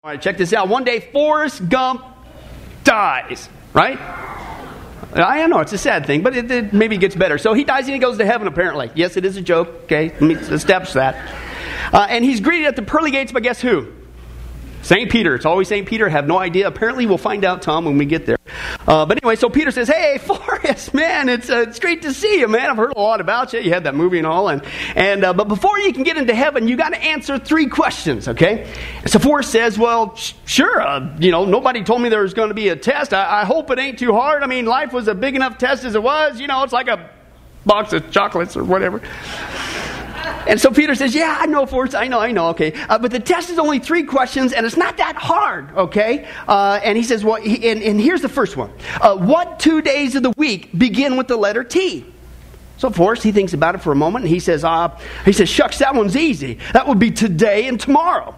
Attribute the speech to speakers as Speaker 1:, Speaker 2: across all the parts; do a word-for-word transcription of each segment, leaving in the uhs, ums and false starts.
Speaker 1: All right, check this out. One day, Forrest Gump dies, right? I know, it's a sad thing, but it, it maybe gets better. So he dies and he goes to heaven, apparently. Yes, it is a joke, okay? Let me establish that. Uh, and he's greeted at the pearly gates by guess who? Saint Peter. It's always Saint Peter. I have no idea. Apparently, we'll find out, Tom, when we get there. Uh, but anyway, so Peter says, hey, Forrest, man, it's uh, it's great to see you, man. I've heard a lot about you. You had that movie and all. And, and uh, But before you can get into heaven, you got to answer three questions, okay? And so Forrest says, well, sh- sure, uh, you know, nobody told me there was going to be a test. I-, I hope it ain't too hard. I mean, life was a big enough test as it was. You know, it's like a box of chocolates or whatever. And so Peter says, yeah, I know, Forrest, I know, I know, okay. Uh, but the test is only three questions, and it's not that hard, okay? Uh, and he says, well, he, and, and here's the first one. Uh, what two days of the week begin with the letter T? So Forrest, he thinks about it for a moment, and he says, uh, he says, shucks, that one's easy. That would be today and tomorrow.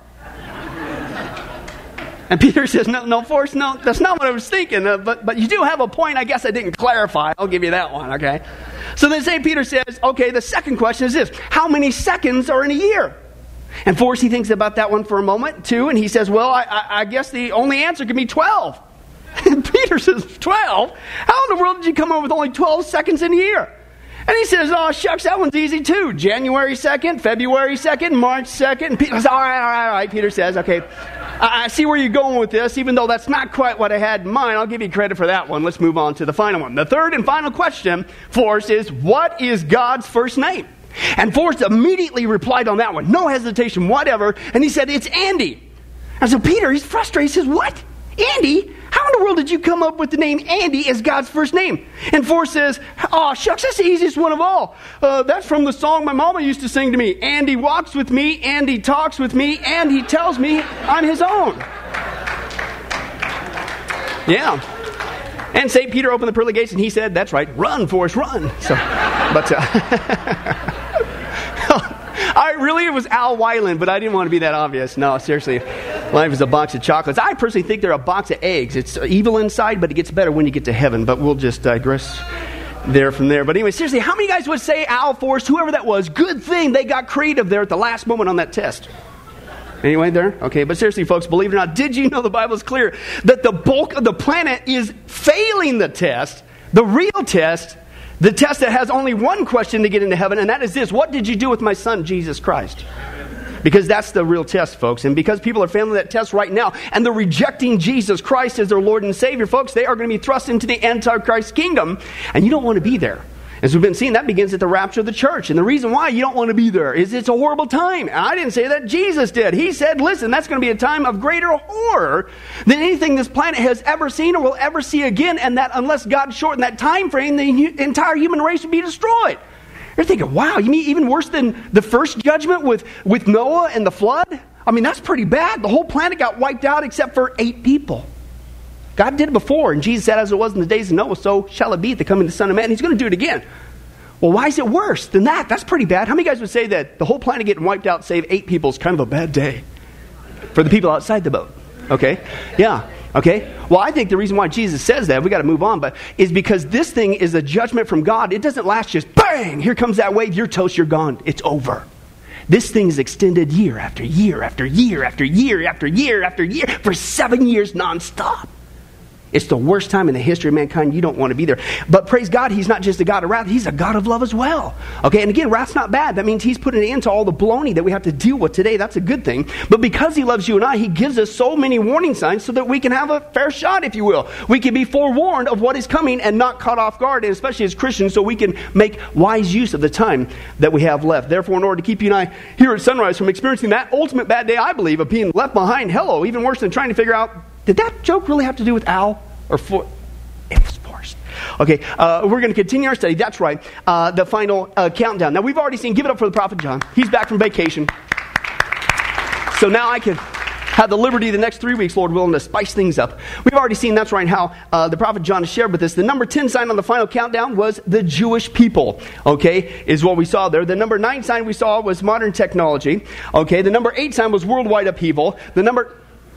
Speaker 1: And Peter says, no, no, Forrest, no, that's not what I was thinking. Uh, but, but you do have a point. I guess I didn't clarify. I'll give you that one, okay? So then Saint Peter says, okay, the second question is this. How many seconds are in a year? And Forrest, he thinks about that one for a moment, too. And he says, well, I, I, I guess the only answer can be twelve. And Peter says, twelve? How in the world did you come up with only twelve seconds in a year? And he says, oh, shucks, that one's easy, too. January second, February second, March second. And Peter says, all right, all right, all right. Peter says, okay, I, I see where you're going with this, even though that's not quite what I had in mind. I'll give you credit for that one. Let's move on to the final one. The third and final question for us is, what is God's first name? And Forrest immediately replied on that one. No hesitation, whatever. And he said, it's Andy. And so Peter, he's frustrated. He says, what? Andy? How in the world did you come up with the name Andy as God's first name? And Forrest says, oh, shucks, that's the easiest one of all. Uh, that's from the song my mama used to sing to me. Andy walks with me, Andy talks with me, and he tells me I'm his own. Yeah. And Saint Peter opened the pearly gates and he said, that's right, run, Forrest, run. So, but... Uh, I really, it was Al Weiland, but I didn't want to be that obvious. No, seriously, life is a box of chocolates. I personally think they're a box of eggs. It's evil inside, but it gets better when you get to heaven. But we'll just digress there from there. But anyway, seriously, how many guys would say Al, Forrest, whoever that was, good thing they got creative there at the last moment on that test? Anyway, there? Okay, but seriously, folks, believe it or not, did you know the Bible's clear that the bulk of the planet is failing the test, the real test, the test that has only one question to get into heaven, and that is this: what did you do with my son, Jesus Christ? Because that's the real test, folks. And because people are failing that test right now, and they're rejecting Jesus Christ as their Lord and Savior, folks, they are going to be thrust into the Antichrist kingdom, and you don't want to be there. As we've been seeing, that begins at the rapture of the church. And the reason why you don't want to be there is it's a horrible time. And I didn't say that. Jesus did. He said, listen, that's going to be a time of greater horror than anything this planet has ever seen or will ever see again. And that unless God shortened that time frame, the entire human race would be destroyed. You're thinking, wow, you mean even worse than the first judgment with, with Noah and the flood? I mean, that's pretty bad. The whole planet got wiped out except for eight people. God did it before, and Jesus said, as it was in the days of Noah, so shall it be at the coming of the Son of Man. And he's going to do it again. Well, why is it worse than that? That's pretty bad. How many guys would say that the whole planet getting wiped out, save eight people, is kind of a bad day for the people outside the boat? Okay? Yeah. Okay? Well, I think the reason why Jesus says that, we got to move on, but is because this thing is a judgment from God. It doesn't last just bang, here comes that wave, you're toast, you're gone. It's over. This thing is extended year after year after year after year after year after year for seven years nonstop. It's the worst time in the history of mankind. You don't want to be there. But praise God, he's not just a God of wrath. He's a God of love as well. Okay, and again, wrath's not bad. That means he's putting an end to all the baloney that we have to deal with today. That's a good thing. But because he loves you and I, he gives us so many warning signs so that we can have a fair shot, if you will. We can be forewarned of what is coming and not caught off guard, and especially as Christians, so we can make wise use of the time that we have left. Therefore, in order to keep you and I here at Sunrise from experiencing that ultimate bad day, I believe, of being left behind, hello, even worse than trying to figure out, did that joke really have to do with Al? Or for, it was forced. Okay, uh, we're going to continue our study. That's right. Uh, the final uh, countdown. Now, we've already seen, give it up for the prophet John. He's back from vacation. So now I can have the liberty the next three weeks, Lord willing, to spice things up. We've already seen, that's right, how uh, the prophet John has shared with us. The number ten sign on the final countdown was the Jewish people, okay, is what we saw there. The number nine sign we saw was modern technology, okay. The number eight sign was worldwide upheaval. The number...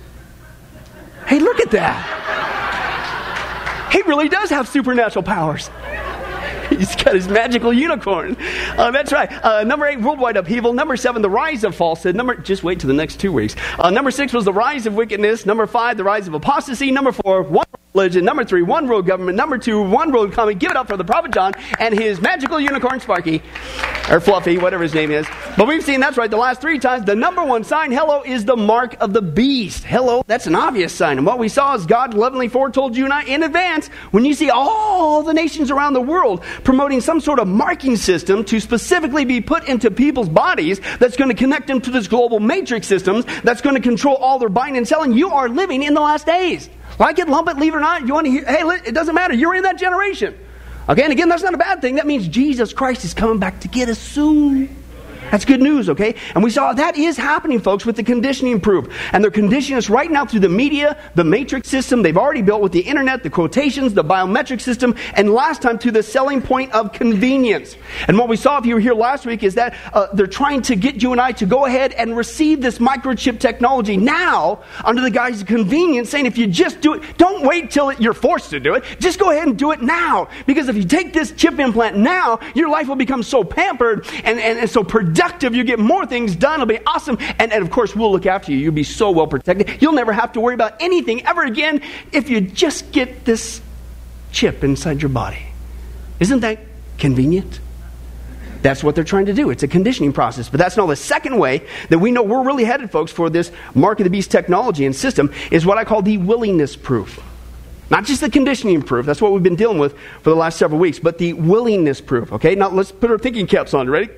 Speaker 1: Hey, look at that. He really does have supernatural powers. He's got his magical unicorn. Uh, that's right. Uh, number eight, worldwide upheaval. Number seven, the rise of falsehood. Number, just wait till the next two weeks. Uh, number six was the rise of wickedness. Number five, the rise of apostasy. Number four, one religion. Number three, one world government. Number two, one world economy. Give it up for the Prophet John and his magical unicorn Sparky, or Fluffy, whatever his name is. But we've seen, that's right, the last three times, the number one sign, hello, is the mark of the beast. Hello, that's an obvious sign. And what we saw is God lovingly foretold you and I in advance, when you see all the nations around the world promoting some sort of marking system to specifically be put into people's bodies that's going to connect them to this global matrix systems that's going to control all their buying and selling, you are living in the last days. Like it, lump it, leave it or not. You want to hear, hey, it doesn't matter. You're in that generation. Okay, and again, that's not a bad thing. That means Jesus Christ is coming back to get us soon. That's good news, okay? And we saw that is happening, folks, with the conditioning proof. And they're conditioning us right now through the media, the matrix system they've already built with the internet, the quotations, the biometric system, and last time to the selling point of convenience. And what we saw, if you were here last week, is that uh, they're trying to get you and I to go ahead and receive this microchip technology now under the guise of convenience, saying if you just do it, don't wait till it, you're forced to do it. Just go ahead and do it now. Because if you take this chip implant now, your life will become so pampered and, and, and so productive. You get more things done. It'll be awesome. And, and of course, we'll look after you. You'll be so well protected. You'll never have to worry about anything ever again if you just get this chip inside your body. Isn't that convenient? That's what they're trying to do. It's a conditioning process. But that's not the second way that we know we're really headed, folks, for this Mark of the Beast technology and system is what I call the willingness proof. Not just the conditioning proof. That's what we've been dealing with for the last several weeks. But the willingness proof. Okay, now let's put our thinking caps on. Ready?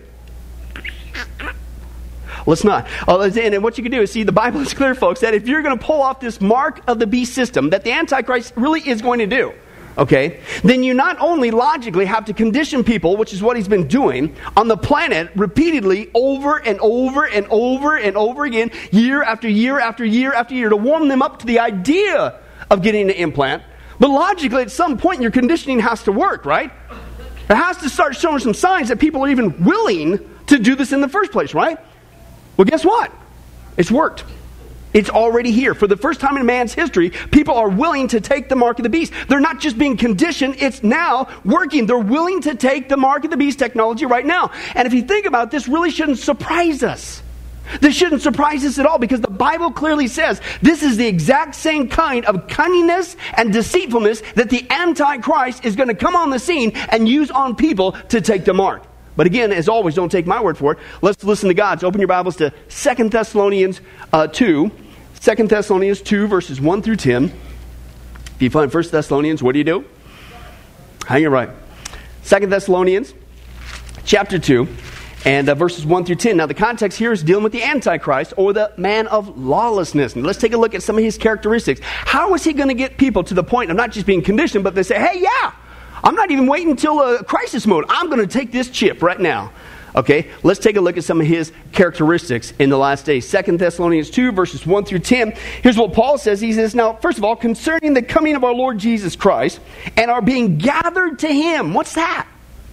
Speaker 1: Let's not. Uh, and what you can do is see the Bible is clear, folks, that if you're going to pull off this mark of the beast system that the Antichrist really is going to do, okay, then you not only logically have to condition people, which is what he's been doing, on the planet repeatedly over and over and over and over again, year after year after year after year, to warm them up to the idea of getting an implant, but logically at some point your conditioning has to work, right? It has to start showing some signs that people are even willing to do this in the first place, right? Well, guess what? It's worked. It's already here. For the first time in man's history, people are willing to take the mark of the beast. They're not just being conditioned, it's now working. They're willing to take the mark of the beast technology right now. And if you think about it, this really shouldn't surprise us. This shouldn't surprise us at all, because the Bible clearly says this is the exact same kind of cunningness and deceitfulness that the Antichrist is going to come on the scene and use on people to take the mark. But again, as always, don't take my word for it. Let's listen to God's. Open your Bibles to Second Thessalonians uh, two. Second Thessalonians two, verses one through ten. If you find First Thessalonians, what do you do? Hang it right. Second Thessalonians chapter two. And uh, verses one through ten. Now, the context here is dealing with the Antichrist, or the man of lawlessness. And let's take a look at some of his characteristics. How is he going to get people to the point of not just being conditioned, but they say, hey, yeah, I'm not even waiting until a crisis mode. I'm going to take this chip right now. Okay, let's take a look at some of his characteristics in the last days. Second Thessalonians two, verses one through ten. Here's what Paul says. He says, now, first of all, concerning the coming of our Lord Jesus Christ and our being gathered to him. What's that?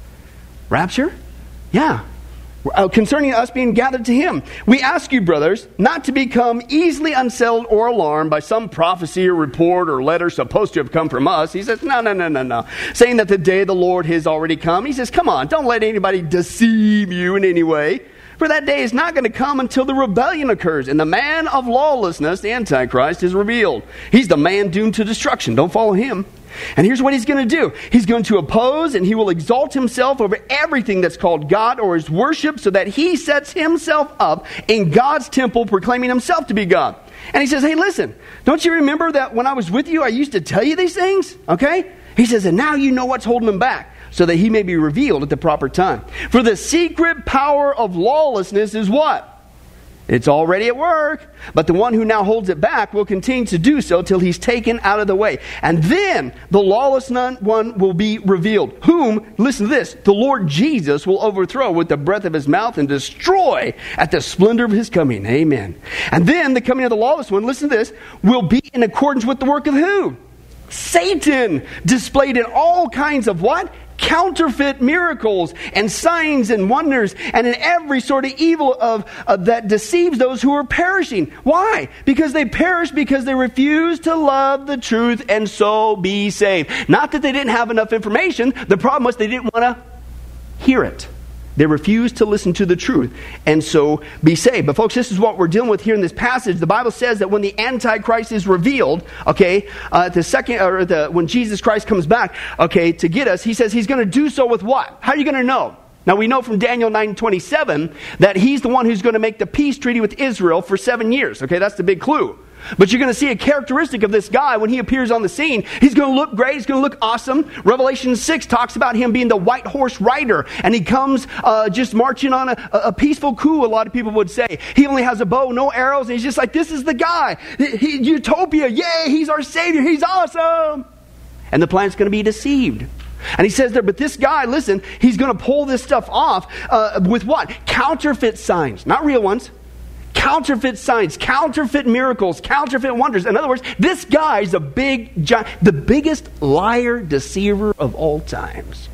Speaker 1: Rapture? Yeah. Uh, concerning us being gathered to him. We ask you, brothers, not to become easily unsettled or alarmed by some prophecy or report or letter supposed to have come from us. He says, no, no, no, no, no. Saying that the day of the Lord has already come. He says, come on, don't let anybody deceive you in any way. For that day is not going to come until the rebellion occurs, and the man of lawlessness, the Antichrist, is revealed. He's the man doomed to destruction. Don't follow him. And here's what he's going to do. He's going to oppose, and he will exalt himself over everything that's called God or his worship, so that he sets himself up in God's temple, proclaiming himself to be God. And he says, hey, listen, don't you remember that when I was with you, I used to tell you these things? Okay? He says, and now you know what's holding him back, so that he may be revealed at the proper time. For the secret power of lawlessness is what? It's already at work, but the one who now holds it back will continue to do so till he's taken out of the way. And then the lawless one will be revealed, whom, listen to this, the Lord Jesus will overthrow with the breath of his mouth and destroy at the splendor of his coming. Amen. And then the coming of the lawless one, listen to this, will be in accordance with the work of who? Satan, displayed in all kinds of what? counterfeit miracles and signs and wonders and in every sort of evil of, of that deceives those who are perishing. Why? Because they perish because they refuse to love the truth and so be saved. Not that they didn't have enough information. The problem was they didn't want to hear it. They refused to listen to the truth and so be saved. But folks, this is what we're dealing with here in this passage. The Bible says that when the Antichrist is revealed, okay, uh, the second, or the when Jesus Christ comes back, okay, to get us, he says he's going to do so with what? How are you going to know? Now we know from Daniel nine twenty-seven that he's the one who's going to make the peace treaty with Israel for seven years. Okay, that's the big clue. But you're going to see a characteristic of this guy when he appears on the scene. He's going to look great. He's going to look awesome. Revelation six talks about him being the white horse rider. And he comes uh, just marching on a, a peaceful coup, a lot of people would say. He only has a bow, no arrows. And he's just like, this is the guy. He, he, utopia. Yay, he's our Savior. He's awesome. And the planet's going to be deceived. And he says there, but this guy, listen, he's going to pull this stuff off uh, with what? Counterfeit signs. Not real ones. Counterfeit signs, counterfeit miracles, counterfeit wonders. In other words, this guy's a big, giant, the biggest liar, deceiver of all times.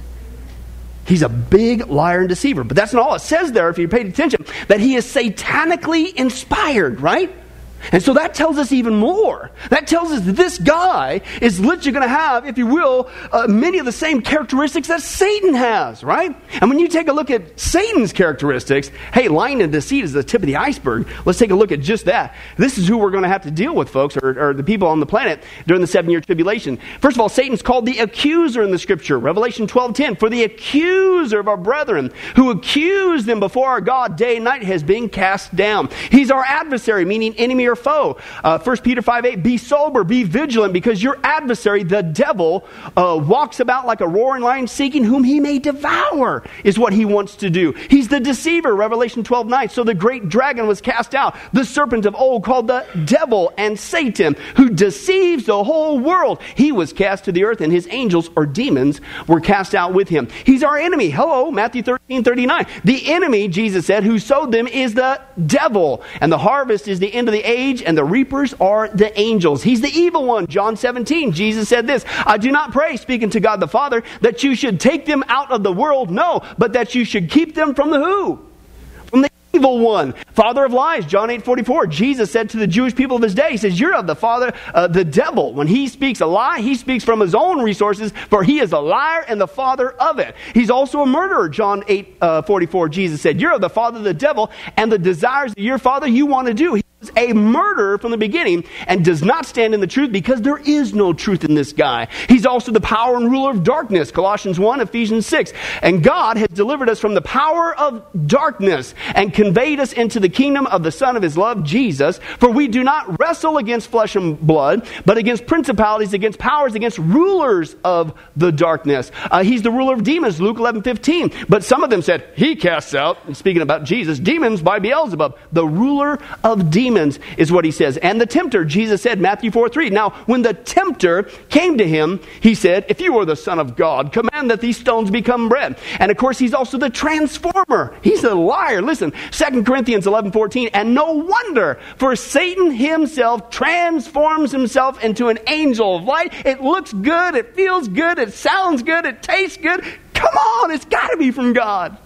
Speaker 1: He's a big liar and deceiver. But that's not all it says there, if you paid attention, that he is satanically inspired, right? And so that tells us even more. That tells us that this guy is literally going to have, if you will, uh, many of the same characteristics that Satan has, right? And when you take a look at Satan's characteristics, hey, lying and deceit is the tip of the iceberg. Let's take a look at just that. This is who we're going to have to deal with, folks, or, or the people on the planet during the seven-year tribulation. First of all, Satan's called the accuser in the Scripture. Revelation twelve ten, for the accuser of our brethren, who accused them before our God day and night, has been cast down. He's our adversary, meaning enemy or foe. Uh, First Peter five eight, be sober, be vigilant, because your adversary, the devil, uh, walks about like a roaring lion, seeking whom he may devour, is what he wants to do. He's the deceiver, Revelation twelve nine. So the great dragon was cast out, the serpent of old, called the devil and Satan, who deceives the whole world. He was cast to the earth, and his angels, or demons, were cast out with him. He's our enemy. Hello, Matthew thirteen thirty-nine. The enemy, Jesus said, who sowed them is the devil, and the harvest is the end of the age, and the reapers are the angels. He's the evil one. John seventeen, Jesus said this, I do not pray, speaking to God the Father, that you should take them out of the world, no, but that you should keep them from the who? From the evil one. Father of lies, John eight forty-four. Jesus said to the Jewish people of his day, he says, you're of the father, uh, the devil. When he speaks a lie, he speaks from his own resources, for he is a liar and the father of it. He's also a murderer, John eight forty-four. Jesus said, you're of the father, the devil, and the desires of your father you want to do. He was a murderer from the beginning and does not stand in the truth, because there is no truth in this guy. He's also the power and ruler of darkness, Colossians one, Ephesians six. And God has delivered us from the power of darkness and conveyed us into the kingdom of the Son of his love, Jesus. For we do not wrestle against flesh and blood, but against principalities, against powers, against rulers of the darkness. Uh, he's the ruler of demons, Luke eleven fifteen. But some of them said, he casts out, speaking about Jesus, demons by Beelzebub. The ruler of demons is what he says. And the tempter, Jesus said, Matthew four three. Now, when the tempter came to him, he said, if you are the Son of God, command that these stones become bread. And of course, he's also the transformer. He's a liar. Listen, Second Corinthians eleven fourteen, and no wonder, for Satan himself transforms himself into an angel of light. It looks good, it feels good, it sounds good, it tastes good. Come on, it's got to be from God.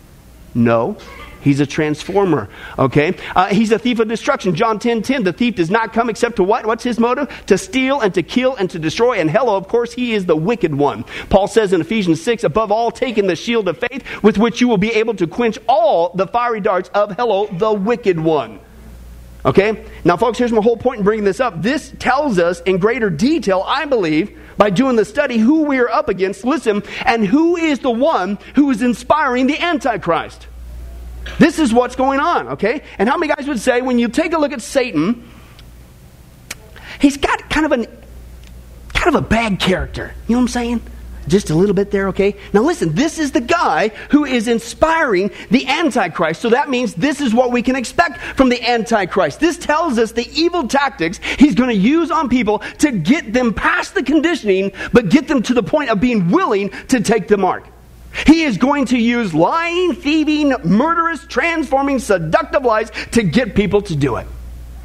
Speaker 1: No, he's a transformer, okay? Uh, he's a thief of destruction. John ten ten, the thief does not come except to what? What's his motive? To steal and to kill and to destroy. And hello, of course, he is the wicked one. Paul says in Ephesians six, above all, taking the shield of faith, with which you will be able to quench all the fiery darts of, hello, the wicked one. Okay? Now, folks, here's my whole point in bringing this up. This tells us in greater detail, I believe, by doing the study, who we are up against, listen, and who is the one who is inspiring the Antichrist. This is what's going on, okay? And how many guys would say, when you take a look at Satan, he's got kind of an kind of a bad character. You know what I'm saying? Just a little bit there, okay? Now listen, this is the guy who is inspiring the Antichrist. So that means this is what we can expect from the Antichrist. This tells us the evil tactics he's going to use on people to get them past the conditioning, but get them to the point of being willing to take the mark. He is going to use lying, thieving, murderous, transforming, seductive lies to get people to do it.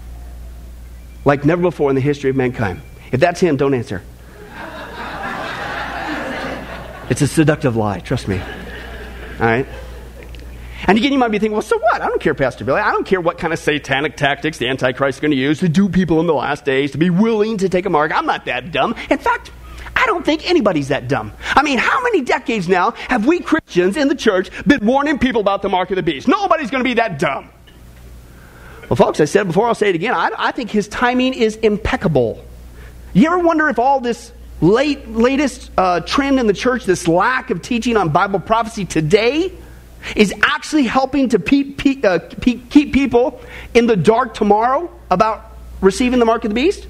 Speaker 1: Like never before in the history of mankind. If that's him, don't answer. It's a seductive lie, trust me. All right? And again, you might be thinking, well, so what? I don't care, Pastor Billy. I don't care what kind of satanic tactics the Antichrist is going to use to do people in the last days, to be willing to take a mark. I'm not that dumb. In fact, I don't think anybody's that dumb. I mean, how many decades now have we Christians in the church been warning people about the mark of the beast? Nobody's going to be that dumb. Well, folks, I said before, I'll say it again. I, I think his timing is impeccable. You ever wonder if all this late latest uh, trend in the church, this lack of teaching on Bible prophecy today, is actually helping to pe- pe- uh, pe- keep people in the dark tomorrow about receiving the mark of the beast?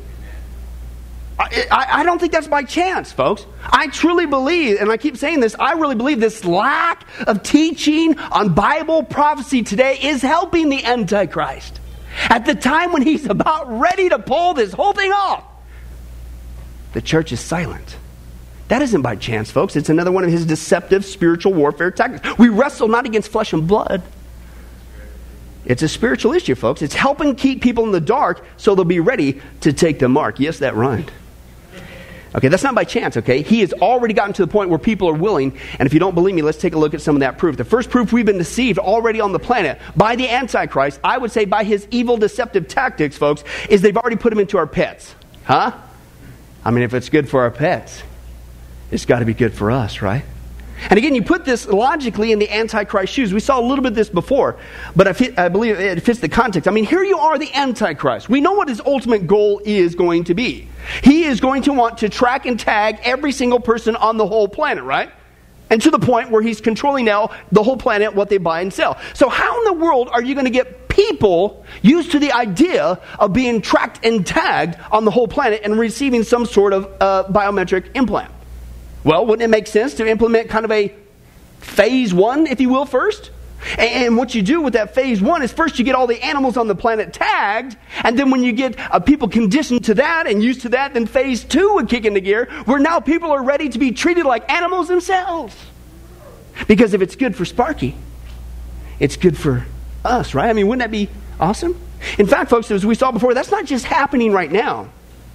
Speaker 1: I, I, I don't think that's by chance, folks. I truly believe, and I keep saying this, I really believe this lack of teaching on Bible prophecy today is helping the Antichrist. At the time when he's about ready to pull this whole thing off, the church is silent. That isn't by chance, folks. It's another one of his deceptive spiritual warfare tactics. We wrestle not against flesh and blood. It's a spiritual issue, folks. It's helping keep people in the dark so they'll be ready to take the mark. Yes, that rhymed. Okay, that's not by chance, okay? He has already gotten to the point where people are willing, and if you don't believe me, let's take a look at some of that proof. The first proof we've been deceived already on the planet by the Antichrist, I would say by his evil, deceptive tactics, folks, is they've already put him into our pets. Huh? I mean, if it's good for our pets, it's got to be good for us, right? And again, you put this logically in the Antichrist shoes. We saw a little bit of this before, but I, fit, I believe it fits the context. I mean, here you are, the Antichrist. We know what his ultimate goal is going to be. He is going to want to track and tag every single person on the whole planet, right? And to the point where he's controlling now the whole planet, what they buy and sell. So how in the world are you going to get people used to the idea of being tracked and tagged on the whole planet and receiving some sort of uh, biometric implant? Well, wouldn't it make sense to implement kind of a phase one, if you will, first? And what you do with that phase one is first you get all the animals on the planet tagged, and then when you get uh, people conditioned to that and used to that, then phase two would kick into gear, where now people are ready to be treated like animals themselves. Because if it's good for Sparky, it's good for us, right? I mean, wouldn't that be awesome? In fact, folks, as we saw before, that's not just happening right now.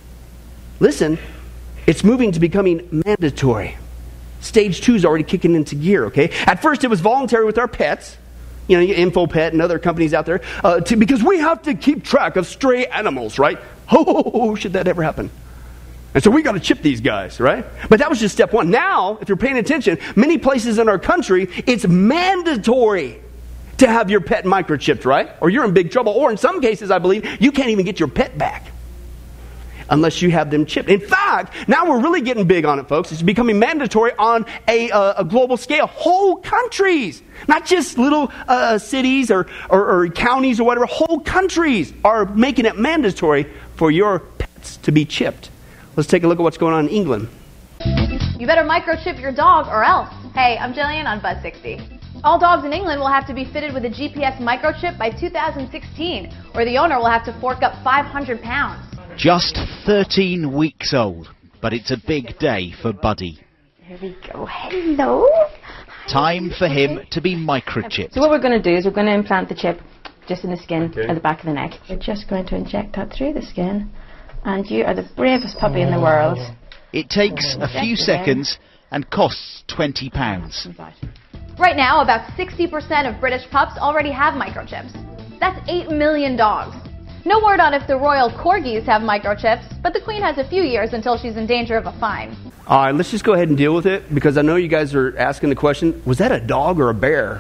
Speaker 1: Listen. It's moving to becoming mandatory. Stage two is already kicking into gear, okay? At first, it was voluntary with our pets. You know, InfoPet and other companies out there. Uh, to, because we have to keep track of stray animals, right? Oh, should that ever happen? And so we got to chip these guys, right? But that was just step one. Now, if you're paying attention, many places in our country, it's mandatory to have your pet microchipped, right? Or you're in big trouble. Or in some cases, I believe, you can't even get your pet back unless you have them chipped. In fact, now we're really getting big on it, folks. It's becoming mandatory on a, uh, a global scale. Whole countries, not just little uh, cities or, or, or counties or whatever. Whole countries are making it mandatory for your pets to be chipped. Let's take a look at what's going on in England.
Speaker 2: You better microchip your dog or else. Hey, I'm Jillian on Buzz sixty. All dogs in England will have to be fitted with a G P S microchip by two thousand sixteen, or the owner will have to fork up five hundred pounds.
Speaker 3: Just thirteen weeks old, but it's a big day for Buddy.
Speaker 4: Here we go. Hello.
Speaker 3: Time for him to be microchipped.
Speaker 4: So what we're going to do is we're going to implant the chip just in the skin
Speaker 1: okay.
Speaker 4: at the back of the neck. We're just going to inject that through the skin, and you are the bravest puppy in the world.
Speaker 3: It takes a few seconds and costs twenty pounds.
Speaker 2: Right now, about sixty percent of British pups already have microchips. That's eight million dogs. No word on if the royal corgis have microchips, but the Queen has a few years until she's in danger of a fine.
Speaker 1: All right, let's just go ahead and deal with it, because I know you guys are asking the question, was that a dog or a bear?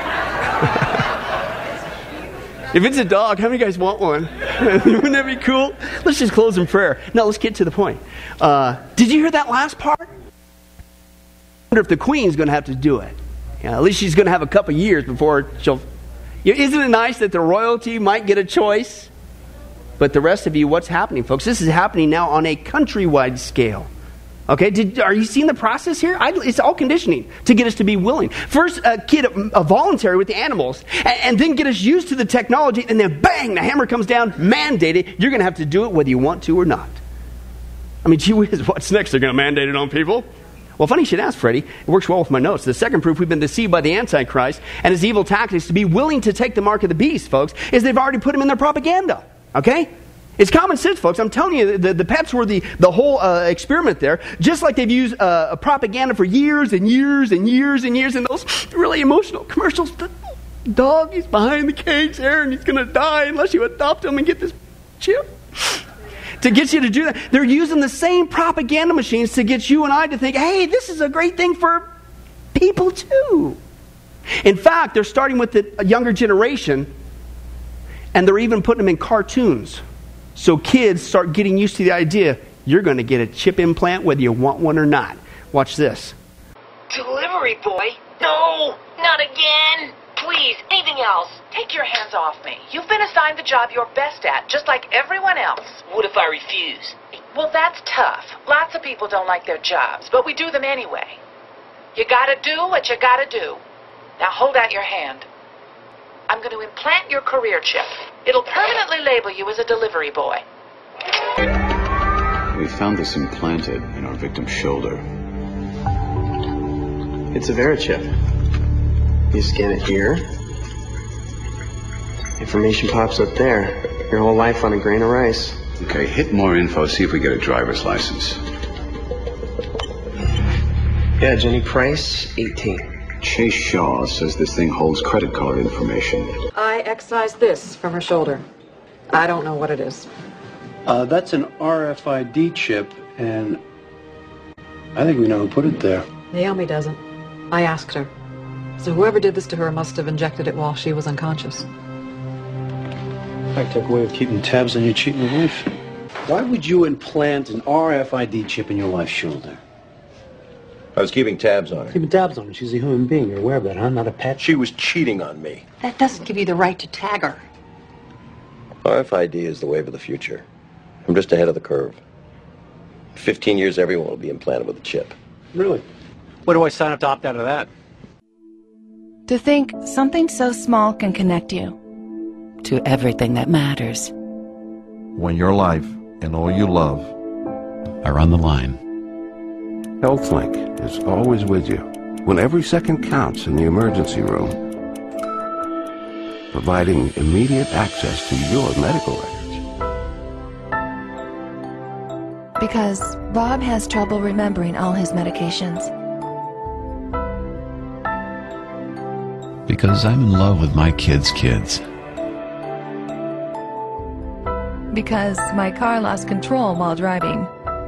Speaker 1: If it's a dog, how many of you guys want one? Wouldn't that be cool? Let's just close in prayer. Now, let's get to the point. Uh, did you hear that last part? I wonder if the Queen's going to have to do it. Yeah, at least she's going to have a couple years before she'll... Isn't it nice that the royalty might get a choice? But the rest of you, what's happening, folks? This is happening now on a countrywide scale. Okay, Did, are you seeing the process here? I, it's all conditioning to get us to be willing. First, uh, get a, a voluntary with the animals, and, and then get us used to the technology, and then bang, the hammer comes down, mandated. You're going to have to do it whether you want to or not. I mean, gee whiz, what's next? They're going to mandate it on people? Well, funny you should ask, Freddie. It works well with my notes. The second proof we've been deceived by the Antichrist and his evil tactics to be willing to take the mark of the beast, folks, is they've already put him in their propaganda. Okay? It's common sense, folks. I'm telling you, the, the pets were the, the whole uh, experiment there. Just like they've used uh, propaganda for years and years and years and years in those really emotional commercials. The dog, he's behind the cage there and he's going to die unless you adopt him and get this chip. To get you to do that. They're using the same propaganda machines to get you and I to think, hey, this is a great thing for people too. In fact, they're starting with the younger generation, and they're even putting them in cartoons. So kids start getting used to the idea, you're going to get a chip implant whether you want one or not. Watch this.
Speaker 5: Delivery boy? No, not again. Please, anything else. Take your hands off me. You've been assigned the job you're best at, just like everyone else. What if I refuse? Well, that's tough. Lots of people don't like their jobs, but we do them anyway. You gotta do what you gotta do. Now hold out your hand. I'm going to implant your career chip. It'll permanently label you as a delivery boy.
Speaker 6: We found this implanted in our victim's shoulder.
Speaker 7: It's a VeriChip. You scan it here. Information pops up there. Your whole life on a grain of rice.
Speaker 6: Okay, hit more info, see if we get a driver's license.
Speaker 7: Yeah, Jenny Price, eighteen.
Speaker 6: Chase Shaw says this thing holds credit card information.
Speaker 8: I excised this from her shoulder. I don't know what it is.
Speaker 9: Uh, that's an R F I D chip, and I think we know who put it there.
Speaker 8: Naomi doesn't. I asked her. So whoever did this to her must have injected it while she was unconscious.
Speaker 9: High-tech way of keeping tabs on your cheating wife. Why would you implant an R F I D chip in your wife's shoulder?
Speaker 10: I was keeping tabs on her.
Speaker 9: Keeping tabs on her. She's a human being. You're aware of that, huh? Not a pet?
Speaker 10: She was cheating on me.
Speaker 8: That doesn't give you the right to tag her.
Speaker 10: R F I D is the wave of the future. I'm just ahead of the curve. In fifteen years, everyone will be implanted with a chip.
Speaker 9: Really? What do I sign up to opt out of that?
Speaker 11: To think something so small can connect you to everything that matters.
Speaker 12: When your life and all you love
Speaker 13: are on the line.
Speaker 14: HealthLink is always with you when every second counts in the emergency room, providing immediate access to your medical records.
Speaker 11: Because Bob has trouble remembering all his medications.
Speaker 13: Because I'm in love with my kids' kids.
Speaker 11: Because my car lost control while driving.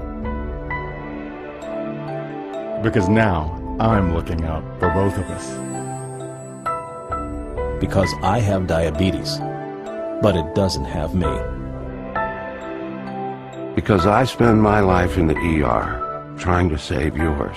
Speaker 15: Because now I'm looking out for both of us.
Speaker 16: Because I have diabetes, but it doesn't have me.
Speaker 14: Because I spend my life in the E R trying to save yours.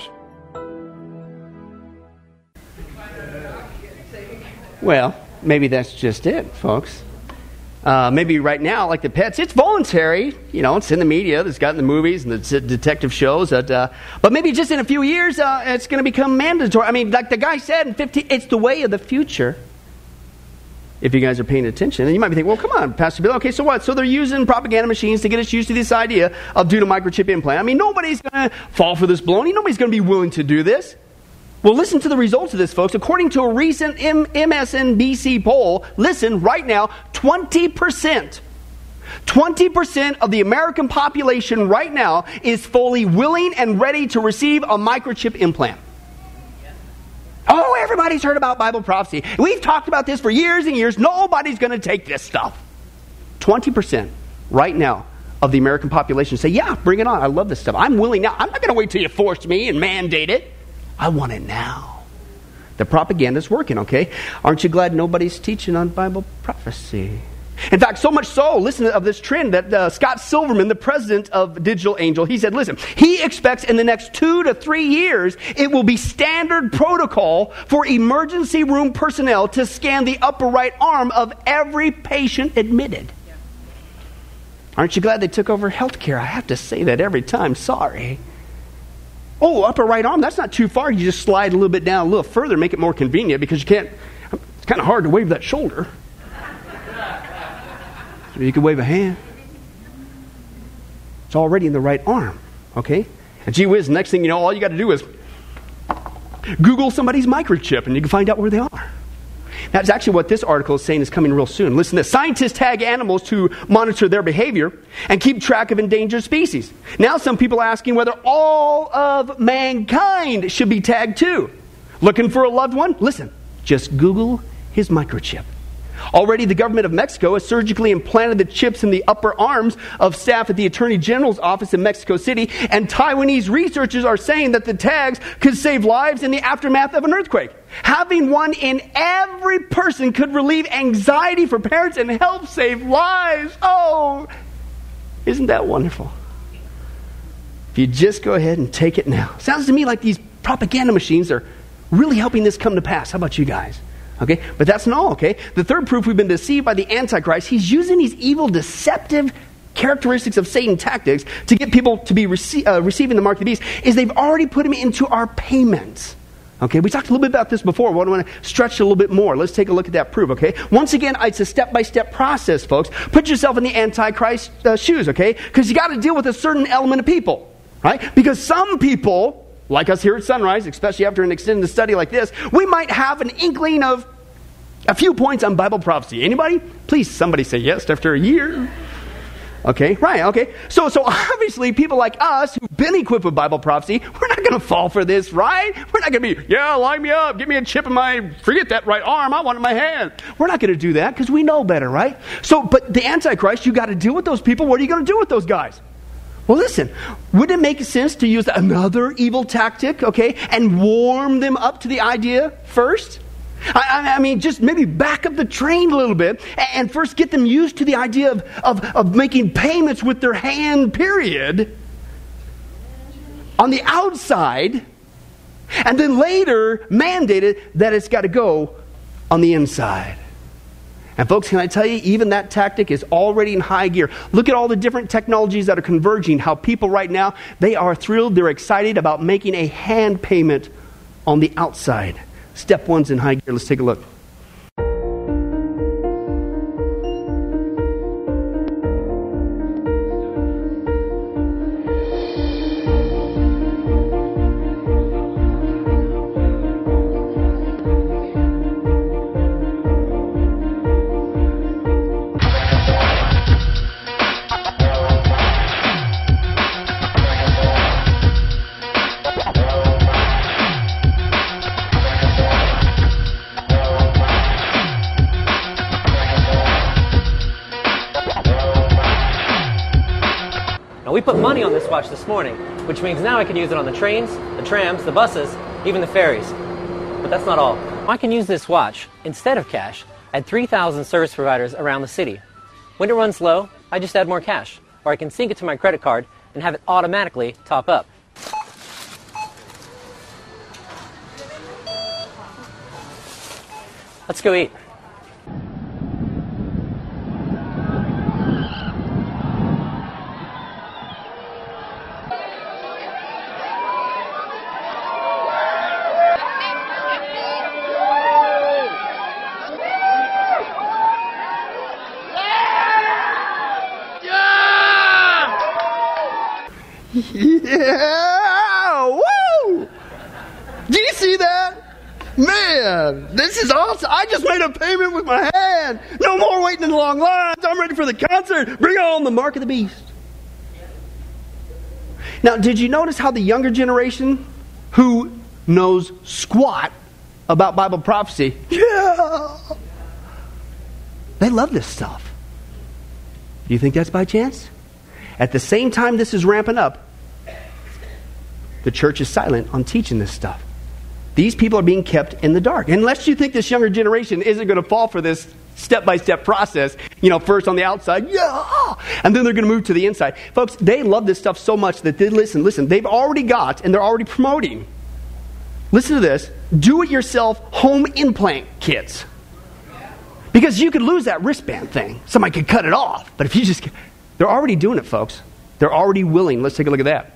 Speaker 1: Well, maybe that's just it, folks. Uh, maybe right now, like the pets, it's voluntary. You know, it's in the media. It's got in the movies and the detective shows. That, uh, but maybe just in a few years, uh, it's going to become mandatory. I mean, like the guy said, in fifteen, it's the way of the future. If you guys are paying attention, and you might be thinking, well, come on, Pastor Bill. Okay, so what? So they're using propaganda machines to get us used to this idea of doing a microchip implant. I mean, nobody's going to fall for this baloney. Nobody's going to be willing to do this. Well, listen to the results of this, folks. According to a recent M S N B C poll, listen, right now, twenty percent, twenty percent of the American population right now is fully willing and ready to receive a microchip implant. Oh, everybody's heard about Bible prophecy. We've talked about this for years and years. Nobody's going to take this stuff. twenty percent right now of the American population say, yeah, bring it on. I love this stuff. I'm willing now. I'm not going to wait till you force me and mandate it. I want it now. The propaganda's working, okay? Aren't you glad nobody's teaching on Bible prophecy? In fact, so much so, listen of this trend that uh, Scott Silverman, the president of Digital Angel, he said, listen, he expects in the next two to three years, it will be standard protocol for emergency room personnel to scan the upper right arm of every patient admitted. Yeah. Aren't you glad they took over healthcare? I have to say that every time. Sorry. Oh, upper right arm, that's not too far. You just slide a little bit down a little further, make it more convenient because you can't, it's kind of hard to wave that shoulder. So you can wave a hand. It's already in the right arm, okay? And gee whiz, next thing you know, all you got to do is Google somebody's microchip and you can find out where they are. That's actually what this article is saying is coming real soon. Listen to this. Scientists tag animals to monitor their behavior and keep track of endangered species. Now some people are asking whether all of mankind should be tagged too. Looking for a loved one? Listen, just Google his microchip. Already, the government of Mexico has surgically implanted the chips in the upper arms of staff at the Attorney General's office in Mexico City, and Taiwanese researchers are saying that the tags could save lives in the aftermath of an earthquake. Having one in every person could relieve anxiety for parents and help save lives. Oh, isn't that wonderful? If you just go ahead and take it now. Sounds to me like these propaganda machines are really helping this come to pass. How about you guys? Okay, but that's not all, okay? The third proof we've been deceived by the Antichrist, he's using these evil, deceptive characteristics of Satan tactics to get people to be rece- uh, receiving the mark of the beast, is they've already put him into our payments. Okay, we talked a little bit about this before. I want to stretch it a little bit more. Let's take a look at that proof, okay? Once again, it's a step-by-step process, folks. Put yourself in the Antichrist uh, shoes, okay? Because you got to deal with a certain element of people, right? Because some people, like us here at Sunrise, especially after an extended study like this, we might have an inkling of a few points on Bible prophecy. Anybody? Please, somebody say yes after a year. Okay, right, okay. So so obviously, people like us who've been equipped with Bible prophecy, we're not going to fall for this, right? We're not going to be, yeah, line me up, give me a chip in my, forget that right arm, I want it in my hand. We're not going to do that because we know better, right? So, but the Antichrist, you got to deal with those people. What are you going to do with those guys? Well, listen, would it make sense to use another evil tactic, okay, and warm them up to the idea first? I, I mean, just maybe back up the train a little bit and first get them used to the idea of, of, of making payments with their hand, period, on the outside, and then later mandated that it's got to go on the inside. And folks, can I tell you, even that tactic is already in high gear. Look at all the different technologies that are converging, how people right now, they are thrilled, they're excited about making a hand payment on the outside. Step one's in high gear. Let's take a look.
Speaker 17: We put money on this watch this morning, which means now I can use it on the trains, the trams, the buses, even the ferries. But that's not all. I can use this watch, instead of cash, at three thousand service providers around the city. When it runs low, I just add more cash, or I can sync it to my credit card and have it automatically top up. Let's go eat.
Speaker 1: Yeah! Woo! Do you see that? Man, this is awesome. I just made a payment with my hand. No more waiting in long lines. I'm ready for the concert. Bring on the mark of the beast. Now, did you notice how the younger generation who knows squat about Bible prophecy, yeah, they love this stuff. Do you think that's by chance? At the same time this is ramping up, the church is silent on teaching this stuff. These people are being kept in the dark. Unless you think this younger generation isn't going to fall for this step-by-step process, you know, first on the outside, yeah, and then they're going to move to the inside. Folks, they love this stuff so much that they, listen, listen, they've already got, and they're already promoting, listen to this, do-it-yourself home implant kits. Because you could lose that wristband thing. Somebody could cut it off. But if you just, they're already doing it, folks. They're already willing. Let's take a look at that.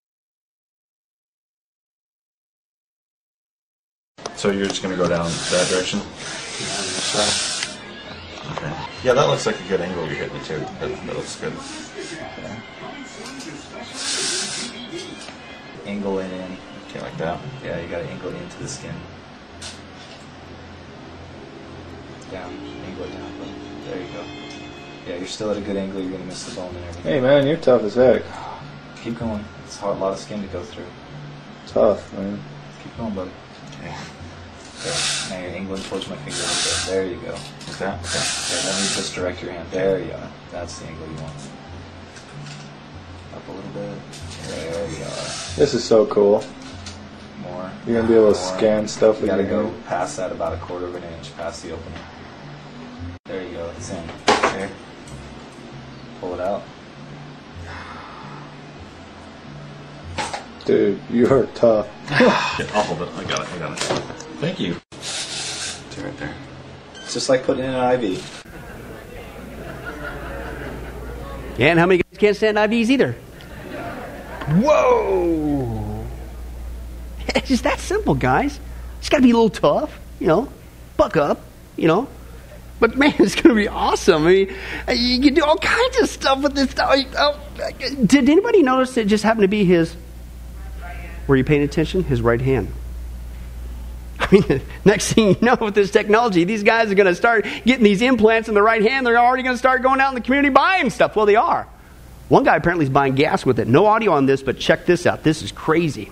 Speaker 18: So you're just going to go down that direction? Okay. Yeah, that looks like a good angle you're hitting too. That, that looks good. Okay. Angle it in. Okay, like that. Yeah, you got to angle it into the skin.
Speaker 19: down, angle it down, but there you go. Yeah, you're still at a good angle, you're going to miss the bone and everything.
Speaker 20: Hey man, you're tough as heck.
Speaker 19: Keep going. It's hard, a lot of skin to go through.
Speaker 20: Tough, man.
Speaker 19: Keep going, buddy. Okay. Okay. Now you're angling towards my finger like that. There you go. Is that? Okay. Okay, let me just direct your hand. There you are. That's the angle you want. Up a little bit. There you are.
Speaker 20: This is so cool.
Speaker 19: More.
Speaker 20: You're going to be able to
Speaker 19: More.
Speaker 20: scan stuff
Speaker 19: You
Speaker 20: with
Speaker 19: gotta
Speaker 20: your
Speaker 19: go
Speaker 20: hand.
Speaker 19: past that about a quarter of an inch, past the opening. There you go. It's in. Okay. Pull it out.
Speaker 20: Dude, you are tough.
Speaker 18: Yeah, I'll hold it. I got it. I got it. Thank you.
Speaker 19: It's right there. It's just like putting in an I V.
Speaker 1: And how many guys can't stand I Vs either? Whoa! It's just that simple, guys. It's got to be a little tough, you know. Buck up, you know. But man, it's going to be awesome. I mean, you can do all kinds of stuff with this stuff. Oh, did anybody notice it just happened to be his? Were you paying attention? His right hand. I mean, next thing you know, with this technology, these guys are going to start getting these implants in the right hand. They're already going to start going out in the community buying stuff. Well, they are. One guy apparently is buying gas with it. No audio on this, but check this out. This is crazy.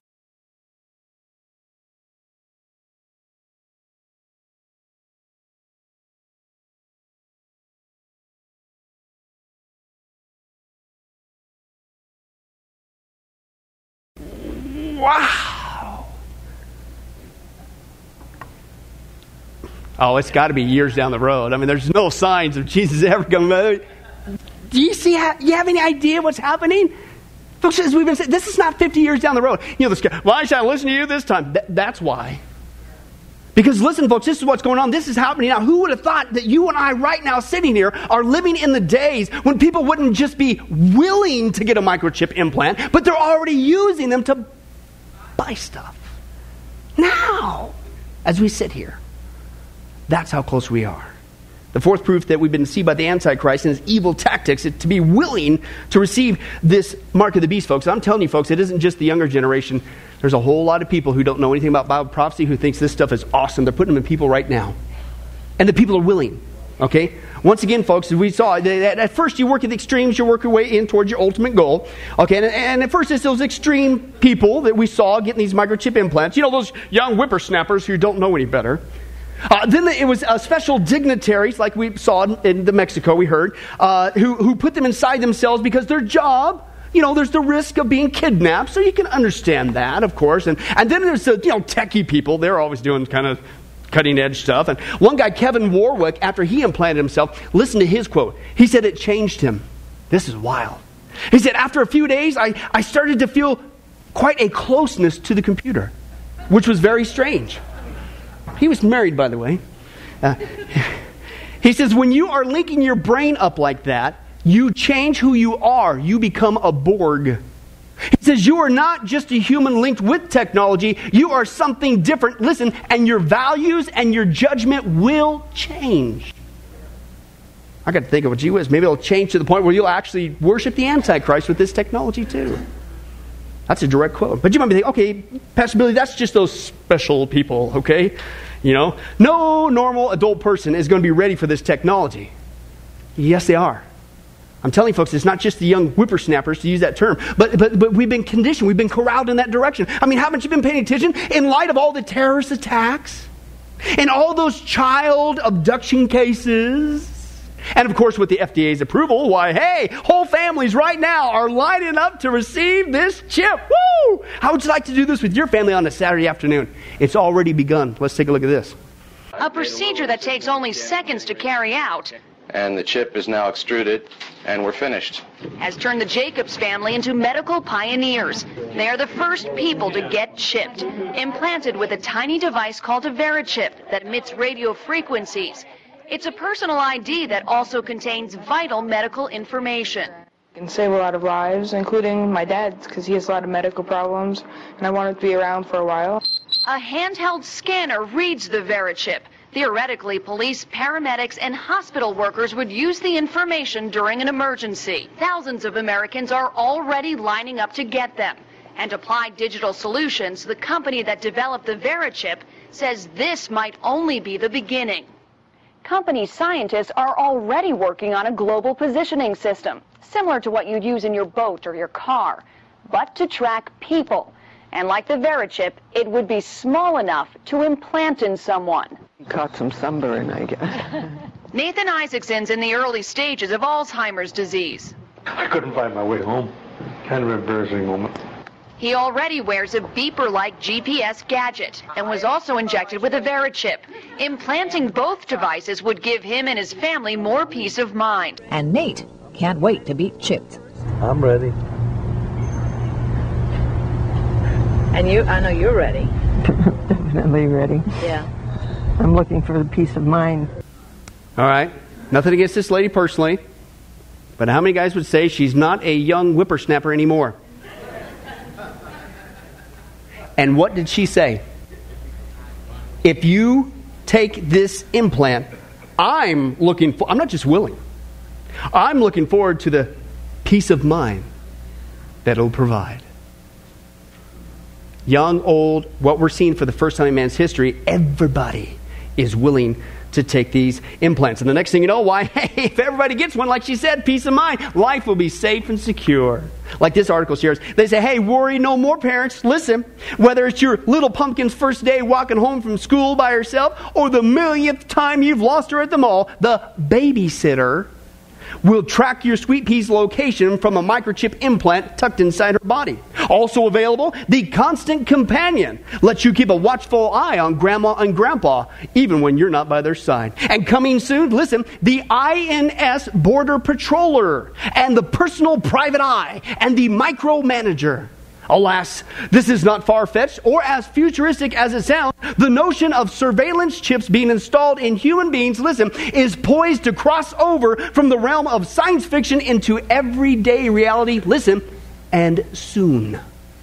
Speaker 1: Wow. Oh, it's got to be years down the road. I mean, there's no signs of Jesus ever coming. Do you see? How, you have any idea what's happening? Folks, as we've been saying, this is not fifty years down the road. You know, this guy, why should I listen to you this time? Th- that's why. Because listen, folks, this is what's going on. This is happening now. Who would have thought that you and I right now sitting here are living in the days when people wouldn't just be willing to get a microchip implant, but they're already using them to buy stuff. Now, as we sit here, that's how close we are. The fourth proof that we've been deceived by the Antichrist and his evil tactics is to be willing to receive this mark of the beast, folks. I'm telling you, folks, it isn't just the younger generation. There's a whole lot of people who don't know anything about Bible prophecy who thinks this stuff is awesome. They're putting them in people right now. And the people are willing. Okay? Once again, folks, as we saw, at first you work at the extremes, you work your way in towards your ultimate goal. Okay? And, and at first it's those extreme people that we saw getting these microchip implants. You know, those young whippersnappers who don't know any better. Uh, then it was uh, special dignitaries, like we saw in, in the Mexico, we heard, uh, who, who put them inside themselves because their job, you know, there's the risk of being kidnapped, so you can understand that, of course. And, and then there's the, you know, techie people. They're always doing kind of cutting-edge stuff. And one guy, Kevin Warwick, after he implanted himself, listen to his quote. He said it changed him. This is wild. He said, after a few days, I, I started to feel quite a closeness to the computer, which was very strange. He was married, by the way. Uh, he says, when you are linking your brain up like that, you change who you are. You become a Borg. He says, you are not just a human linked with technology. You are something different. Listen, and your values and your judgment will change. I got to think of what you is. Maybe it'll change to the point where you'll actually worship the Antichrist with this technology too. That's a direct quote. But you might be thinking, okay, Pastor Billy, that's just those special people, okay? You know, no normal adult person is going to be ready for this technology. Yes, they are. I'm telling you, folks, it's not just the young whippersnappers, to use that term, but, but, but we've been conditioned, we've been corralled in that direction. I mean, haven't you been paying attention? In light of all the terrorist attacks, and all those child abduction cases, and of course with the F D A's approval, why, hey, whole families right now are lining up to receive this chip. Woo! How would you like to do this with your family on a Saturday afternoon? It's already begun. Let's take a look at this.
Speaker 21: A procedure that takes only seconds to carry out
Speaker 22: And the chip is now extruded, and we're finished.
Speaker 21: has turned the Jacobs family into medical pioneers. They are the first people to get chipped, implanted with a tiny device called a Verichip that emits radio frequencies. It's a personal I D that also contains vital medical information.
Speaker 23: Can save a lot of lives, including my dad's, because he has a lot of medical problems, and I want it to be around for a while.
Speaker 21: A handheld scanner reads the Verichip. Theoretically, police, paramedics, and hospital workers would use the information during an emergency. Thousands of Americans are already lining up to get them. And Applied Digital Solutions, the company that developed the Verichip, says this might only be the beginning. Company scientists are already working on a global positioning system, similar to what you'd use in your boat or your car, but to track people. And like the Verichip, it would be small enough to implant in someone.
Speaker 2: Caught some sunburn, I guess.
Speaker 21: Nathan Isaacson's in the early stages of Alzheimer's disease.
Speaker 9: I couldn't find my way home. Kind of an embarrassing moment.
Speaker 21: He already wears a beeper-like G P S gadget and was also injected with a Verichip. Implanting both devices would give him and his family more peace of mind.
Speaker 3: And Nate can't wait to be chipped.
Speaker 9: I'm ready.
Speaker 3: And you, I know you're ready.
Speaker 2: Definitely ready.
Speaker 3: Yeah.
Speaker 2: I'm looking for the peace of mind.
Speaker 1: All right. Nothing against this lady personally, but how many guys would say she's not a young whippersnapper anymore? And what did she say? If you take this implant, I'm looking for, I'm not just willing, I'm looking forward to the peace of mind that it'll provide. Young, old, what we're seeing for the first time in man's history, everybody is willing to take these implants. And the next thing you know, why, hey, if everybody gets one, like she said, peace of mind, life will be safe and secure. Like this article shares, they say, hey, worry no more, parents. Listen, whether it's your little pumpkin's first day walking home from school by herself or the millionth time you've lost her at the mall, the babysitter will track your sweet pea's location from a microchip implant tucked inside her body. Also available, the Constant Companion lets you keep a watchful eye on grandma and grandpa, even when you're not by their side. And coming soon, listen, the I N S Border Patroller and the Personal Private Eye and the Micromanager. Alas, this is not far-fetched or as futuristic as it sounds. The notion of surveillance chips being installed in human beings, listen, is poised to cross over from the realm of science fiction into everyday reality, listen, and soon.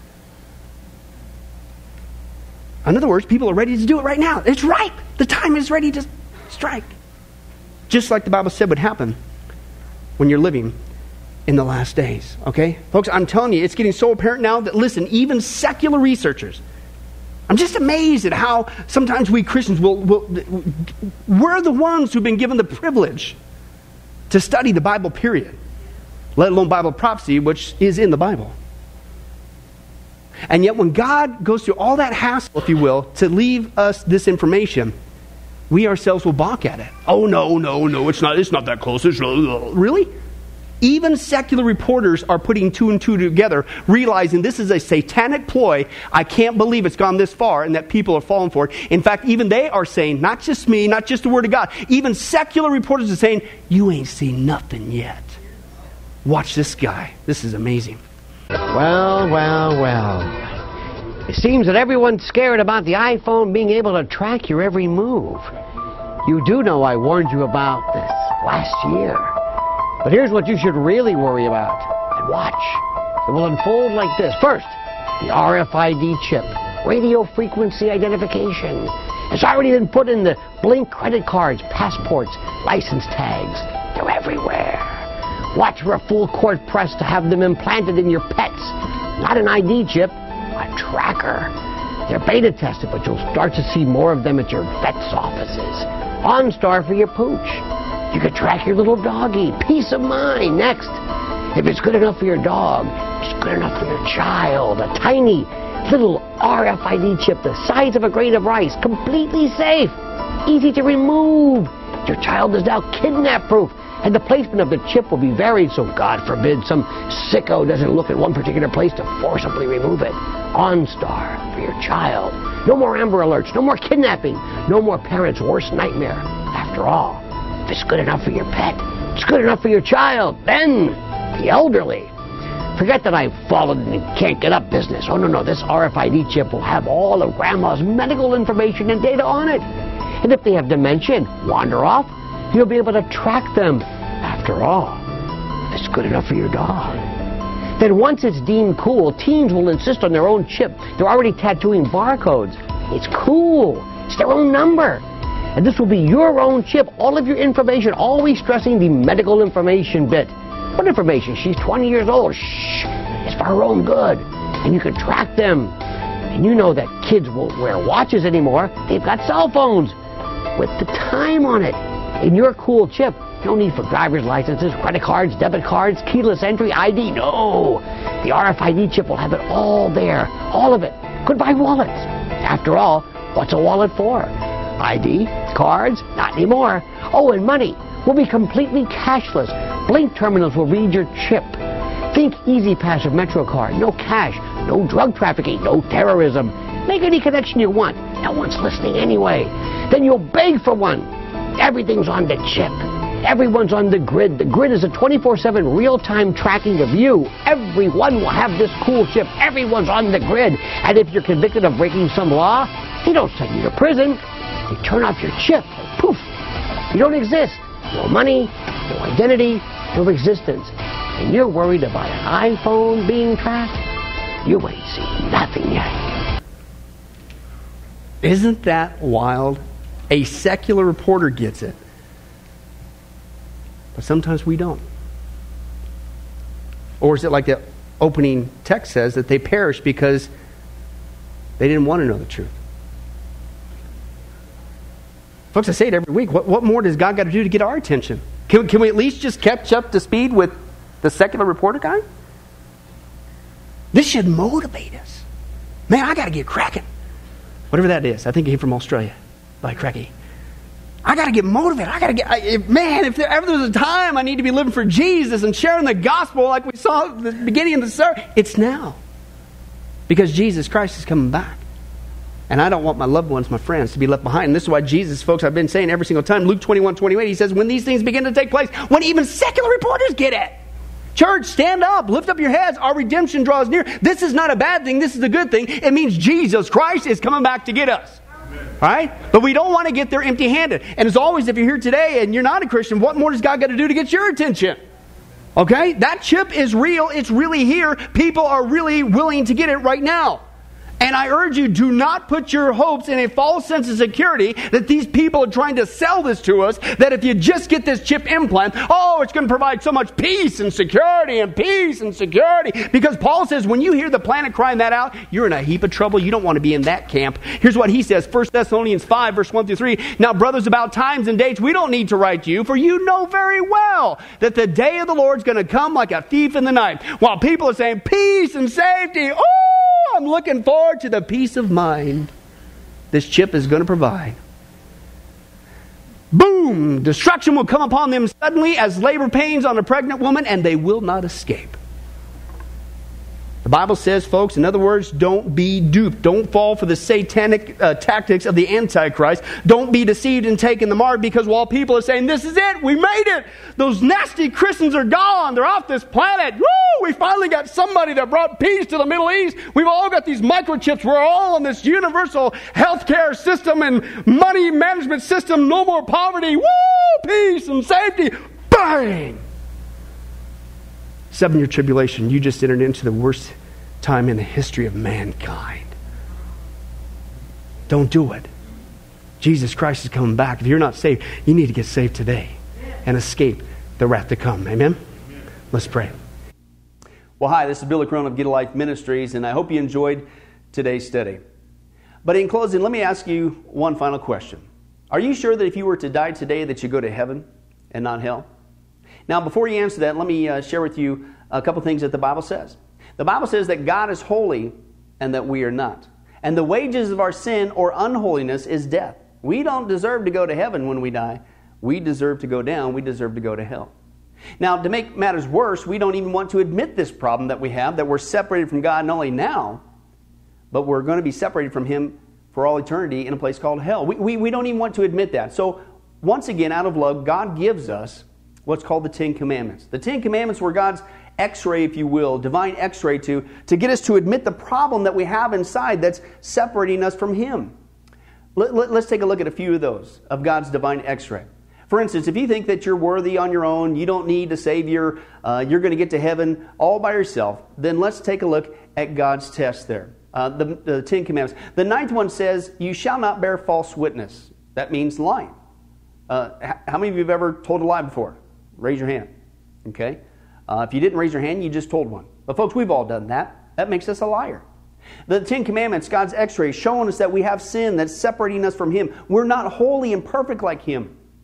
Speaker 1: In other words, people are ready to do it right now. It's ripe. The time is ready to strike. Just like the Bible said would happen when you're living in the last days, okay? Folks, I'm telling you, it's getting so apparent now that, listen, even secular researchers, I'm just amazed at how sometimes we Christians will, will we're the ones who've been given the privilege to study the Bible, period, let alone Bible prophecy, which is in the Bible. And yet when God goes through all that hassle, if you will, to leave us this information, we ourselves will balk at it. Oh, no, no, no, it's not, it's not that close. It's really? Even secular reporters are putting two and two together, realizing this is a satanic ploy. I can't believe it's gone this far and that people are falling for it. In fact, even they are saying, not just me, not just the Word of God, even secular reporters are saying, you ain't seen nothing yet. Watch this guy. This is amazing.
Speaker 4: Well, well, well. It seems that everyone's scared about the iPhone being able to track your every move. You do know I warned you about this last year. But here's what you should really worry about. And watch. It will unfold like this. First, the R F I D chip, radio frequency identification. It's already been put in the Blink credit cards, passports, license tags. They're everywhere. Watch for a full court press to have them implanted in your pets. Not an I D chip, a tracker. They're beta tested, but you'll start to see more of them at your vet's offices. OnStar for your pooch. You could track your little doggy. Peace of mind. Next, if it's good enough for your dog, it's good enough for your child. A tiny little R F I D chip the size of a grain of rice. Completely safe. Easy to remove. Your child is now kidnap-proof. And the placement of the chip will be varied, so God forbid some sicko doesn't look at one particular place to forcibly remove it. OnStar for your child. No more Amber Alerts. No more kidnapping. No more parents' worst nightmare. After all, if it's good enough for your pet, it's good enough for your child. Then, the elderly. Forget that I've fallen and can't get up business. Oh, no, no. This R F I D chip will have all of Grandma's medical information and data on it. And if they have dementia and wander off, you'll be able to track them. After all, if it's good enough for your dog. Then once it's deemed cool, teens will insist on their own chip. They're already tattooing barcodes. It's cool. It's their own number. And this will be your own chip, all of your information, always stressing the medical information bit. What information? She's twenty years old. Shh. It's for her own good. And you can track them. And you know that kids won't wear watches anymore. They've got cell phones with the time on it. In your cool chip, no need for driver's licenses, credit cards, debit cards, keyless entry, I D. No! The R F I D chip will have it all there. All of it. Goodbye wallets. After all, what's a wallet for? I D? Cards? Not anymore. Oh, and money will be completely cashless. Blink terminals will read your chip. Think Easy Pass or MetroCard. No cash, no drug trafficking, no terrorism. Make any connection you want. No one's listening anyway. Then you'll beg for one. Everything's on the chip. Everyone's on the grid. The grid is a twenty-four seven real-time tracking of you. Everyone will have this cool chip. Everyone's on the grid. And if you're convicted of breaking some law, they don't send you to prison. They turn off your chip. And poof, you don't exist. No money, no identity, no existence. And you're worried about an iPhone being tracked? You ain't seen nothing yet.
Speaker 1: Isn't that wild? A secular reporter gets it. But sometimes we don't. Or is it like the opening text says, that they perish because they didn't want to know the truth? Folks, I say it every week. What, what more does God got to do to get our attention? Can, can we at least just catch up to speed with the secular reporter guy? This should motivate us. Man, I got to get cracking. Whatever that is. I think he came from Australia. By cracky. I got to get motivated. I got to get, I, if, man, if there ever there's a time I need to be living for Jesus and sharing the gospel like we saw at the beginning of the service, it's now. Because Jesus Christ is coming back. And I don't want my loved ones, my friends, to be left behind. And this is why Jesus, folks, I've been saying every single time, Luke twenty-one twenty-eight, he says, when these things begin to take place, when even secular reporters get it. Church, stand up, lift up your heads. Our redemption draws near. This is not a bad thing. This is a good thing. It means Jesus Christ is coming back to get us. Right? But we don't want to get there empty-handed. And as always, if you're here today and you're not a Christian, what more does God got to do to get your attention? Okay? That chip is real. It's really here. People are really willing to get it right now. And I urge you, do not put your hopes in a false sense of security that these people are trying to sell this to us, that if you just get this chip implant, oh, it's going to provide so much peace and security and peace and security. Because Paul says when you hear the planet crying that out, you're in a heap of trouble. You don't want to be in that camp. Here's what he says, First Thessalonians five, verse one through three. Now, brothers, about times and dates, we don't need to write to you, for you know very well that the day of the Lord's going to come like a thief in the night. While people are saying peace and safety, oh, I'm looking forward to the peace of mind this chip is going to provide. Boom! Destruction will come upon them suddenly as labor pains on a pregnant woman, and they will not escape. The Bible says, folks, in other words, don't be duped. Don't fall for the satanic uh, tactics of the Antichrist. Don't be deceived and taken the mark, because while people are saying, this is it, we made it, those nasty Christians are gone, they're off this planet, woo, we finally got somebody that brought peace to the Middle East, we've all got these microchips, we're all on this universal healthcare system and money management system, no more poverty, woo, peace and safety, bang! Seven-year tribulation, you just entered into the worst time in the history of mankind. Don't do it. Jesus Christ is coming back. If you're not saved, you need to get saved today and escape the wrath to come. Amen? Let's pray. Well, hi, this is Billy Crone of Get a Life Ministries, and I hope you enjoyed today's study. But in closing, let me ask you one final question. Are you sure that if you were to die today that you go to heaven and not hell? Now, before you answer that, let me uh, share with you a couple things that the Bible says. The Bible says that God is holy and that we are not. And the wages of our sin or unholiness is death. We don't deserve to go to heaven when we die. We deserve to go down. We deserve to go to hell. Now, to make matters worse, we don't even want to admit this problem that we have, that we're separated from God not only now, but we're going to be separated from Him for all eternity in a place called hell. We, we, we don't even want to admit that. So, once again, out of love, God gives us what's called the Ten Commandments. The Ten Commandments were God's x-ray, if you will, divine x-ray to, to get us to admit the problem that we have inside that's separating us from Him. Let, let, let's take a look at a few of those, of God's divine x-ray. For instance, if you think that you're worthy on your own, you don't need a Savior, uh, you're going to get to heaven all by yourself, then let's take a look at God's test there. Uh, the, the Ten Commandments. The ninth one says, you shall not bear false witness. That means lying. Uh, how many of you have ever told a lie before? Raise your hand. Okay? Uh, if you didn't raise your hand, you just told one. But folks, we've all done that. That makes us a liar. The Ten Commandments, God's x-ray, showing us that we have sin that's separating us from Him. We're not holy and perfect like Him.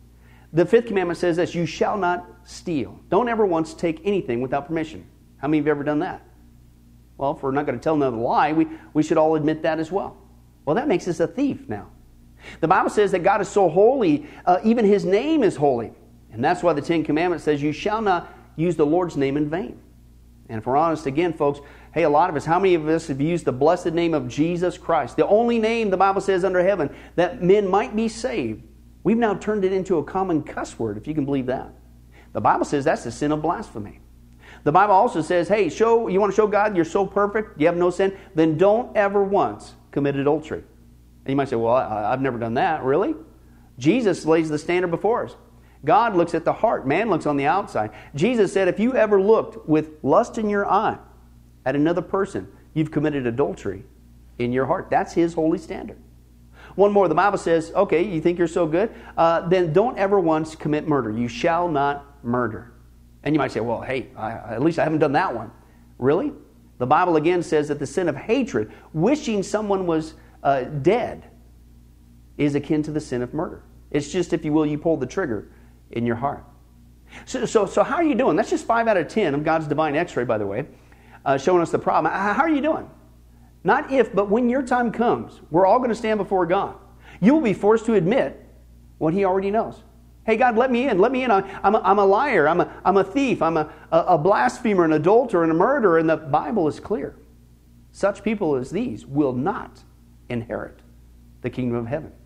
Speaker 1: The fifth commandment says this, you shall not steal. Don't ever once take anything without permission. How many of you have ever done that? Well, if we're not going to tell another lie, we, we should all admit that as well. Well, that makes us a thief now. The Bible says that God is so holy, uh, even His name is holy. And that's why the Ten Commandments says you shall not use the Lord's name in vain. And if we're honest again, folks, hey, a lot of us, how many of us have used the blessed name of Jesus Christ, the only name the Bible says under heaven that men might be saved? We've now turned it into a common cuss word, if you can believe that. The Bible says that's the sin of blasphemy. The Bible also says, hey, show you want to show God you're so perfect, you have no sin, then don't ever once commit adultery. And you might say, well, I, I've never done that. Really? Jesus lays the standard before us. God looks at the heart. Man looks on the outside. Jesus said, if you ever looked with lust in your eye at another person, you've committed adultery in your heart. That's His holy standard. One more, the Bible says, okay, you think you're so good? Uh, then don't ever once commit murder. You shall not murder. And you might say, well, hey, I, at least I haven't done that one. Really? The Bible again says that the sin of hatred, wishing someone was uh, dead, is akin to the sin of murder. It's just, if you will, you pull the trigger in your heart. So, so, so how are you doing? That's just five out of ten of God's divine x-ray, by the way, uh, showing us the problem. How are you doing? Not if, but when your time comes, we're all going to stand before God. You will be forced to admit what He already knows. Hey, God, let me in. Let me in. I'm a, I'm a liar. I'm a, I'm a thief. I'm a, a blasphemer, an adulterer, and a murderer. And the Bible is clear. Such people as these will not inherit the kingdom of heaven.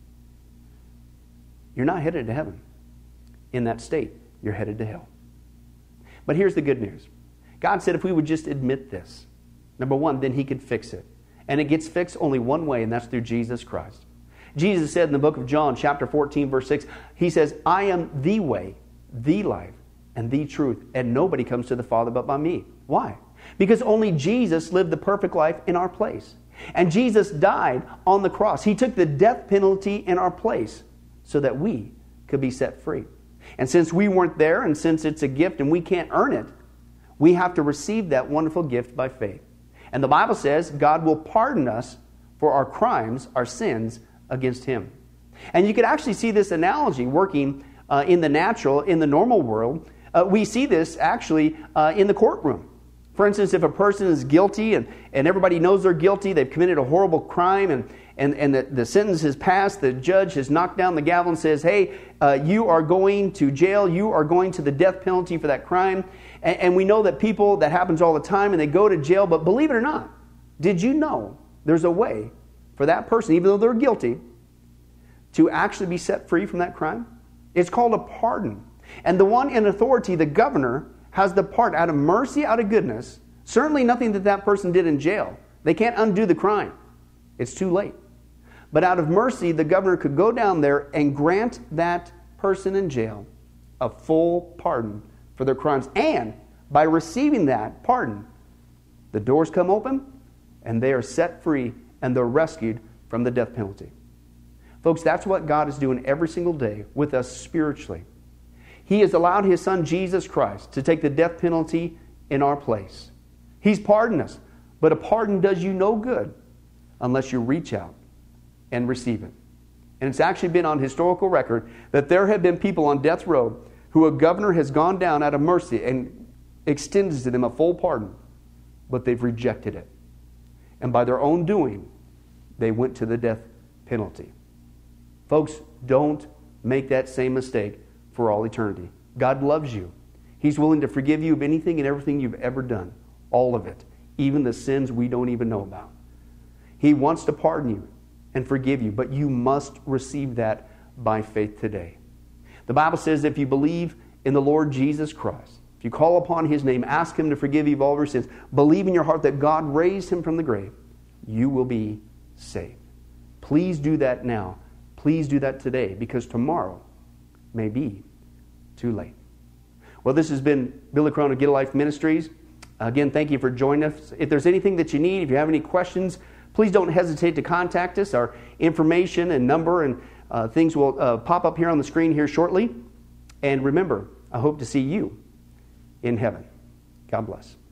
Speaker 1: You're not headed to heaven. In that state, you're headed to hell. But here's the good news. God said if we would just admit this, number one, then He could fix it. And it gets fixed only one way, and that's through Jesus Christ. Jesus said in the book of John, chapter fourteen, verse six, He says, I am the way, the life, and the truth, and nobody comes to the Father but by me. Why? Because only Jesus lived the perfect life in our place. And Jesus died on the cross. He took the death penalty in our place so that we could be set free. And since we weren't there, and since it's a gift and we can't earn it, we have to receive that wonderful gift by faith. And the Bible says God will pardon us for our crimes, our sins against Him. And you could actually see this analogy working uh, in the natural, in the normal world. Uh, we see this actually uh, in the courtroom. For instance, if a person is guilty and, and everybody knows they're guilty, they've committed a horrible crime, and, and, and the, the sentence has passed, the judge has knocked down the gavel and says, hey, uh, you are going to jail, you are going to the death penalty for that crime. And, and we know that people, that happens all the time, and they go to jail. But believe it or not, did you know there's a way for that person, even though they're guilty, to actually be set free from that crime? It's called a pardon. And the one in authority, the governor, has the part out of mercy, out of goodness. Certainly nothing that that person did in jail. They can't undo the crime. It's too late. But out of mercy, the governor could go down there and grant that person in jail a full pardon for their crimes. And by receiving that pardon, the doors come open and they are set free and they're rescued from the death penalty. Folks, that's what God is doing every single day with us spiritually. He has allowed His Son, Jesus Christ, to take the death penalty in our place. He's pardoned us. But a pardon does you no good unless you reach out and receive it. And it's actually been on historical record that there have been people on death row who a governor has gone down out of mercy and extended to them a full pardon, but they've rejected it. And by their own doing, they went to the death penalty. Folks, don't make that same mistake for all eternity. God loves you. He's willing to forgive you of anything and everything you've ever done. All of it. Even the sins we don't even know about. He wants to pardon you and forgive you, but you must receive that by faith today. The Bible says if you believe in the Lord Jesus Christ, if you call upon His name, ask Him to forgive you of all your sins, believe in your heart that God raised Him from the grave, you will be saved. Please do that now. Please do that today, because tomorrow may be too late. Well, this has been Billy Crone of Get a Life Ministries. Again, thank you for joining us. If there's anything that you need, if you have any questions, please don't hesitate to contact us. Our information and number and uh, things will uh, pop up here on the screen here shortly. And remember, I hope to see you in heaven. God bless.